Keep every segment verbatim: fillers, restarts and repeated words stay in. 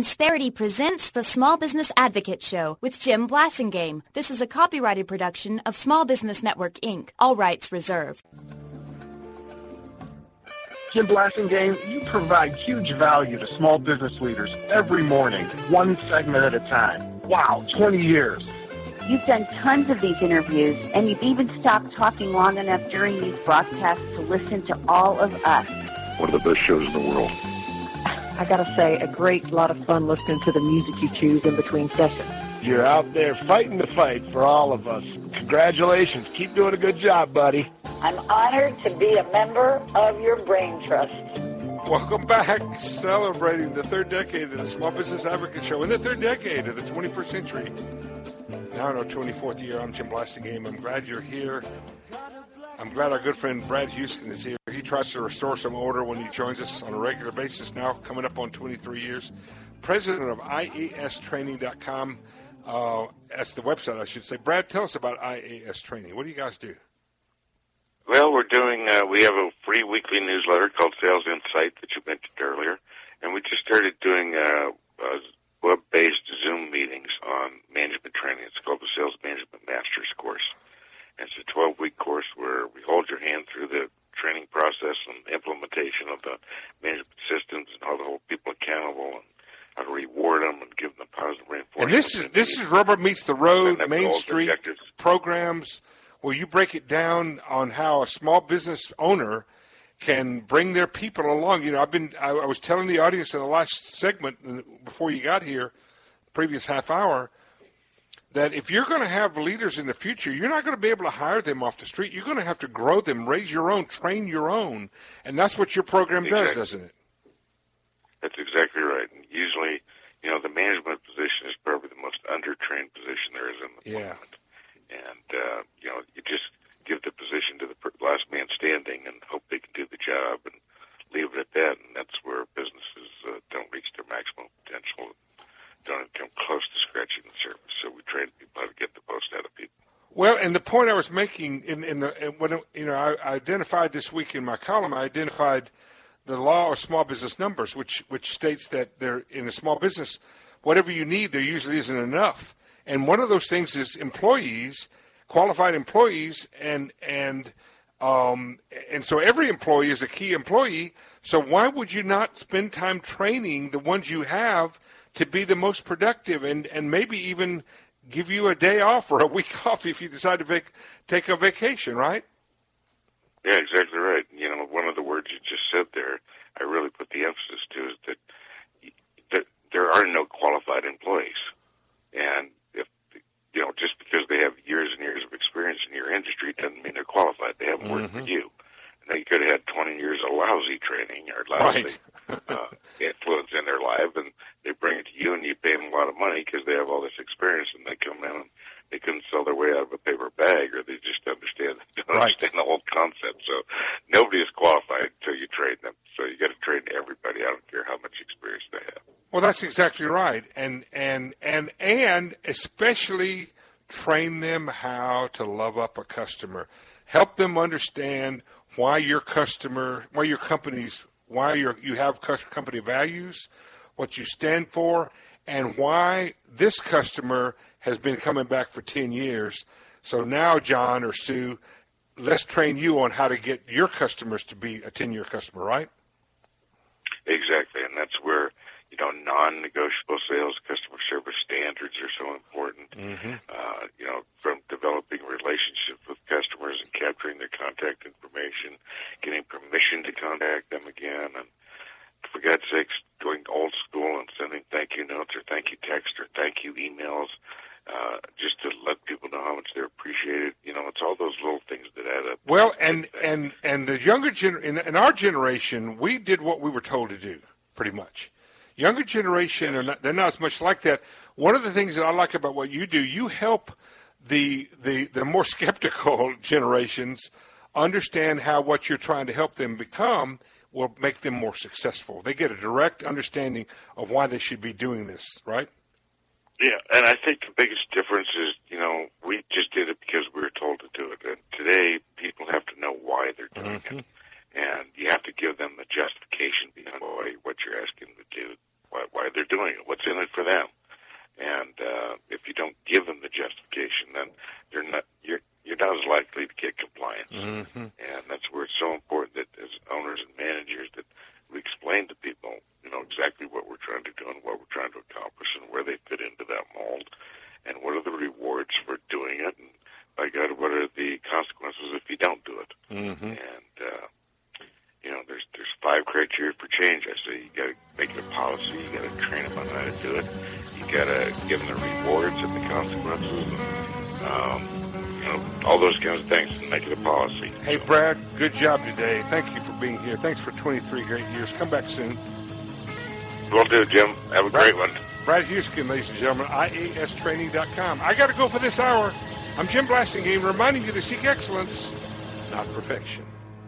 Insperity presents the Small Business Advocate Show with Jim Blasingame. This is a copyrighted production of Small Business Network, Incorporated. All rights reserved. Jim Blasingame, you provide huge value to small business leaders every morning, one segment at a time. Wow, twenty years. You've done tons of these interviews, and you've even stopped talking long enough during these broadcasts to listen to all of us. One of the best shows in the world. I gotta say, a great lot of fun listening to the music you choose in between sessions. You're out there fighting the fight for all of us. Congratulations. Keep doing a good job, buddy. I'm honored to be a member of your Brain Trust. Welcome back, celebrating the third decade of the Small Business Advocate Show in the third decade of the twenty-first century. Now in our twenty-fourth year, I'm Jim Blasingame. I'm glad you're here. I'm glad our good friend Brad Houston is here. He tries to restore some order when he joins us on a regular basis now, coming up on twenty-three years. President of I A S training dot com. Uh, that's the website, I should say. Brad, tell us about I A S Training. What do you guys do? Well, we're doing, uh, we have a free weekly newsletter called Sales Insight that you mentioned earlier, and we just started doing uh, uh, web-based Zoom meetings on management training. It's called the Sales Management Masters course. And it's a twelve-week course where we hold your hand through the training process and implementation of the management systems and how to hold people accountable and how to reward them and give them positive reinforcement. And this is this is Rubber Meets the Road, Main goals, Street objectives. programs, where you break it down on how a small business owner can bring their people along. You know, I've been I, I was telling the audience in the last segment before you got here, previous half hour, that if you're going to have leaders in the future, you're not going to be able to hire them off the street. You're going to have to grow them, raise your own, train your own, and that's what your program exactly. does, doesn't it? That's exactly right. And usually, you know, the management position is probably the most under-trained position there is in the yeah. department. And, uh, you know, you just give the position to the last man standing and hope they can do the job and leave it at that. And that's where businesses uh, don't reach their maximum potential, don't even come close to scratching the surface. So we train people how to get the most out of people. Well, and the point I was making in, in the in when you know I, I identified this week in my column, I identified the law of small business numbers, which which states that there in a small business, whatever you need, there usually isn't enough. And one of those things is employees, qualified employees, and and um, and so every employee is a key employee. So why would you not spend time training the ones you have to be the most productive, and, and maybe even give you a day off or a week off if you decide to vac- take a vacation, right? Yeah, exactly right. You know, one of the words you just said there, I really put the emphasis to is that, that there are no qualified employees. And if, you know, just because they have years and years of experience in your industry doesn't mean they're qualified. They haven't worked Mm-hmm. for you. Now, you could have had twenty years of lousy training or lousy right. uh, influence in their life, and they bring it to you, and you pay them a lot of money because they have all this experience, and they come in and they couldn't sell their way out of a paper bag, or they just understand don't right. understand the whole concept. So nobody is qualified until you train them. So you got to train everybody. I don't care how much experience they have. Well, that's exactly right, and and and and especially train them how to love up a customer. Help them understand why your customer, why your company's, why your you have company values, what you stand for, and why this customer has been coming back for ten years. So now, John or Sue, let's train you on how to get your customers to be a ten-year customer, right? Exactly, and that's where, you know, non-negotiable sales, customer service standards are so important. Mm-hmm. Uh, you know, from developing relationships with customers and capturing their contact information, getting permission to contact them again, and for God's sakes, going old school and sending thank you notes or thank you text or thank you emails, uh, just to let people know how much they're appreciated. You know, it's all those little things that add up. Well, and and and the younger gener- in, in our generation, we did what we were told to do, pretty much. Younger generation, are not, they're not as much like that. One of the things that I like about what you do, you help the the the more skeptical generations understand how what you're trying to help them become will make them more successful. They get a direct understanding of why they should be doing this, right? Yeah, and I think the biggest difference is, you know, we just did it because we were told to do it. And today, people have to know why they're doing mm-hmm. it. And you have to give them the justification behind why, what you're asking them to do. why, why they're doing it, what's in it for them. And uh, if you don't give them the justification, then they're not you're you're not as likely to get compliance. Mm-hmm. And that's where it's so important that as owners and managers that we explain to people, you know, exactly what we're trying to do and what we're trying to accomplish and where they fit into that mold, and what are the rewards for doing it, and by God, what are the consequences if you don't do it. Mm-hmm. And uh, you know, there's there's five criteria for change. I say you got to make it a policy. You got to train them on how to do it. You got to give them the rewards and the consequences. And, um, you know, all those kinds of things to make it a policy. Hey, Brad, good job today. Thank you for being here. Thanks for twenty-three great years. Come back soon. Will do, Jim. Have a Brad, great one. Brad Hueskin, ladies and gentlemen, I A S training dot com. I got to go for this hour. I'm Jim Blasingame, reminding you to seek excellence, not perfection.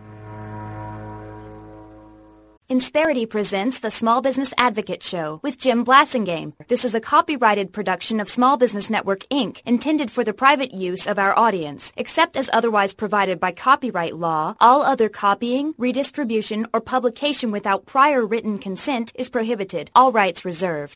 Insperity presents the Small Business Advocate Show with Jim Blasingame. This is a copyrighted production of Small Business Network, Incorporated, intended for the private use of our audience. Except as otherwise provided by copyright law, all other copying, redistribution, or publication without prior written consent is prohibited. All rights reserved.